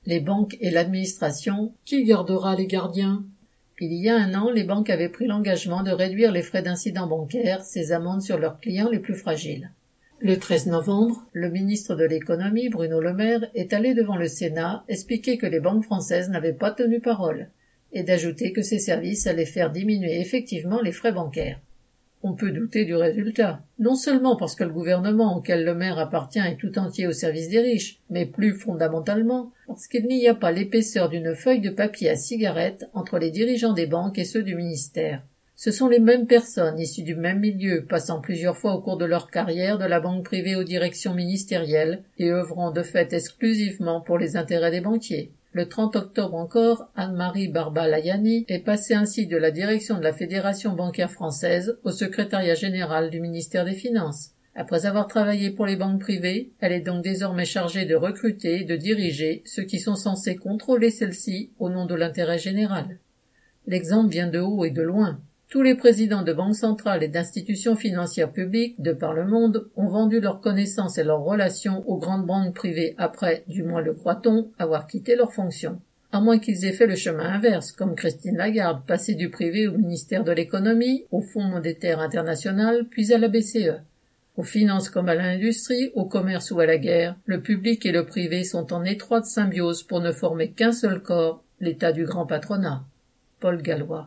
Les banques et l'administration, qui gardera les gardiens? Il y a un an, les banques avaient pris l'engagement de réduire les frais d'incidents bancaires, ces amendes sur leurs clients les plus fragiles. Le 13 novembre, le ministre de l'économie, Bruno Le Maire, est allé devant le Sénat expliquer que les banques françaises n'avaient pas tenu parole, et d'ajouter que ces services allaient faire diminuer effectivement les frais bancaires. On peut douter du résultat, non seulement parce que le gouvernement auquel Le Maire appartient est tout entier au service des riches, mais plus fondamentalement parce qu'il n'y a pas l'épaisseur d'une feuille de papier à cigarette entre les dirigeants des banques et ceux du ministère. Ce sont les mêmes personnes, issues du même milieu, passant plusieurs fois au cours de leur carrière de la banque privée aux directions ministérielles et œuvrant de fait exclusivement pour les intérêts des banquiers. Le 30 octobre encore, Anne-Marie Barba-Layani est passée ainsi de la direction de la Fédération bancaire française au secrétariat général du ministère des Finances. Après avoir travaillé pour les banques privées, elle est donc désormais chargée de recruter et de diriger ceux qui sont censés contrôler celles-ci au nom de l'intérêt général. L'exemple vient de haut et de loin. Tous les présidents de banques centrales et d'institutions financières publiques de par le monde ont vendu leurs connaissances et leurs relations aux grandes banques privées après, du moins le croit-on, avoir quitté leurs fonctions. À moins qu'ils aient fait le chemin inverse, comme Christine Lagarde, passée du privé au ministère de l'économie, au Fonds monétaire international, puis à la BCE. Aux finances comme à l'industrie, au commerce ou à la guerre, le public et le privé sont en étroite symbiose pour ne former qu'un seul corps, l'état du grand patronat. Paul Gallois.